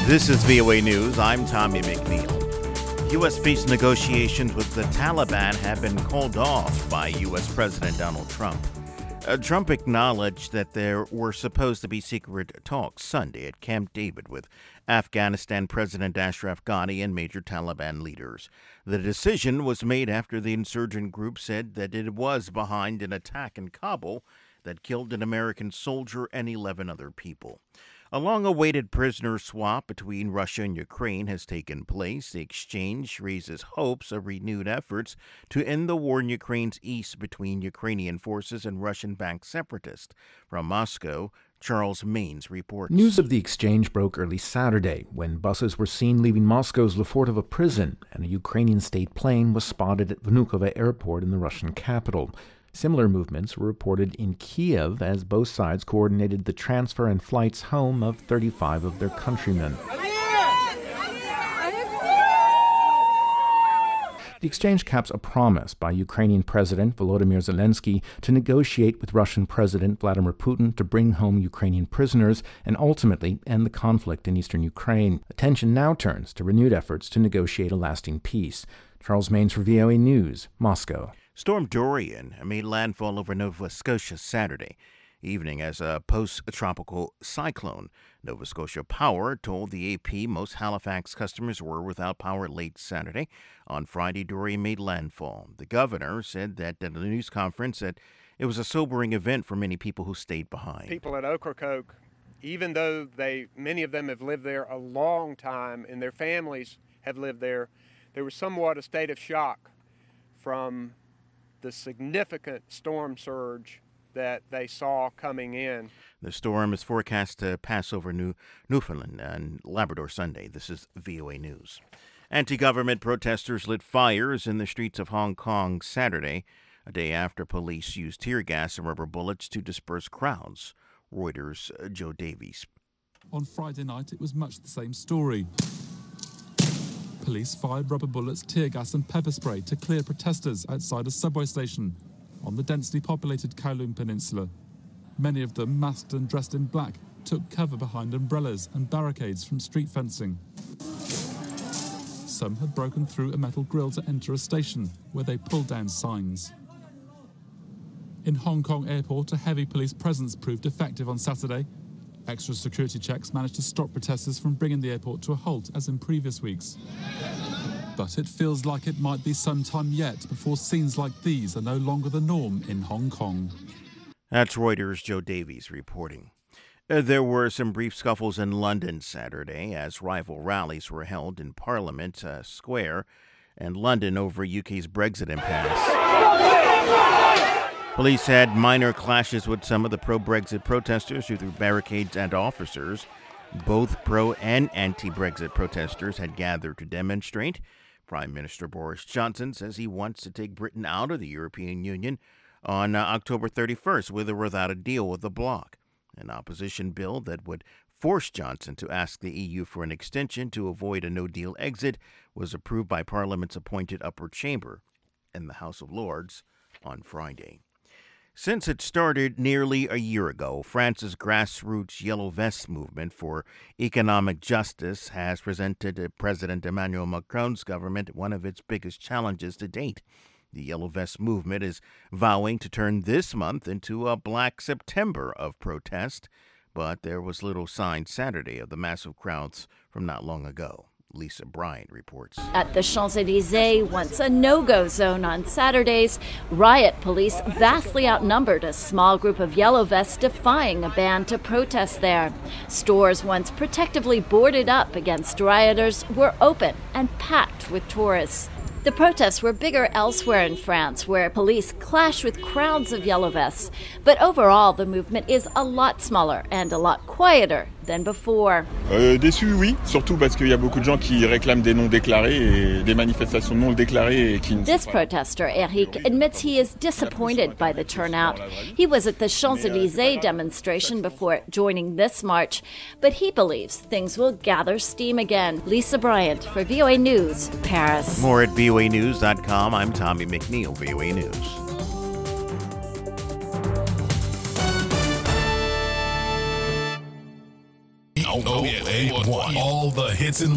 This is VOA News. I'm Tommy McNeil. U.S. peace negotiations with the Taliban have been called off by U.S. President Donald Trump. Trump acknowledged that there were supposed to be secret talks Sunday at Camp David with Afghanistan President Ashraf Ghani and major Taliban leaders. The decision was made after the insurgent group said that it was behind an attack in Kabul that killed an American soldier and 11 other people. A long-awaited prisoner swap between Russia and Ukraine has taken place. The exchange raises hopes of renewed efforts to end the war in Ukraine's east between Ukrainian forces and Russian-backed separatists. From Moscow, Charles Maines reports. News of the exchange broke early Saturday when buses were seen leaving Moscow's Lefortovo prison and a Ukrainian state plane was spotted at Vnukovo Airport in the Russian capital. Similar movements were reported in Kiev as both sides coordinated the transfer and flights home of 35 of their countrymen. The exchange caps a promise by Ukrainian President Volodymyr Zelensky to negotiate with Russian President Vladimir Putin to bring home Ukrainian prisoners and ultimately end the conflict in eastern Ukraine. Attention now turns to renewed efforts to negotiate a lasting peace. Charles Maines for VOA News, Moscow. Storm Dorian made landfall over Nova Scotia Saturday evening as a post-tropical cyclone. Nova Scotia Power told the AP most Halifax customers were without power late Saturday. On Friday, Dorian made landfall. The governor said that at a news conference that it was a sobering event for many people who stayed behind. People at Ocracoke, even though many of them have lived there a long time and their families have lived there, there was somewhat a state of shock from the significant storm surge that they saw coming in. The storm is forecast to pass over Newfoundland and Labrador Sunday. This is VOA News. Anti-government protesters lit fires in the streets of Hong Kong Saturday, a day after police used tear gas and rubber bullets to disperse crowds. Reuters' Joe Davies. On Friday night, it was much the same story. Police fired rubber bullets, tear gas and pepper spray to clear protesters outside a subway station on the densely populated Kowloon Peninsula. Many of them, masked and dressed in black, took cover behind umbrellas and barricades from street fencing. Some had broken through a metal grille to enter a station, where they pulled down signs. In Hong Kong Airport, a heavy police presence proved effective on Saturday. Extra security checks managed to stop protesters from bringing the airport to a halt, as in previous weeks. But it feels like it might be some time yet before scenes like these are no longer the norm in Hong Kong. That's Reuters' Joe Davies reporting. There were some brief scuffles in London Saturday as rival rallies were held in Parliament Square and London over UK's Brexit impasse. Police had minor clashes with some of the pro-Brexit protesters who threw barricades at officers. Both pro- and anti-Brexit protesters had gathered to demonstrate. Prime Minister Boris Johnson says he wants to take Britain out of the European Union on October 31st with or without a deal with the bloc. An opposition bill that would force Johnson to ask the EU for an extension to avoid a no-deal exit was approved by Parliament's appointed upper chamber in the House of Lords on Friday. Since it started nearly a year ago, France's grassroots Yellow Vest movement for economic justice has presented President Emmanuel Macron's government one of its biggest challenges to date. The Yellow Vest movement is vowing to turn this month into a Black September of protest, but there was little sign Saturday of the massive crowds from not long ago. Lisa Bryant reports. At the Champs-Élysées, once a no-go zone on Saturdays, riot police vastly outnumbered a small group of Yellow Vests defying a ban to protest there. Stores once protectively boarded up against rioters were open and packed with tourists. The protests were bigger elsewhere in France, where police clashed with crowds of Yellow Vests. But overall, the movement is a lot smaller and a lot quieter than before. Déçu, oui, surtout parce qu'il y a beaucoup de gens qui réclament des non déclarés et des manifestations non déclarées et qui. This protester, Eric, admits he is disappointed by the turnout. He was at the Champs-Élysées demonstration before joining this march, but he believes things will gather steam again. Lisa Bryant for VOA News, Paris. More at voanews.com. I'm Tommy McNeil, VOA News. 98.1. All the hits and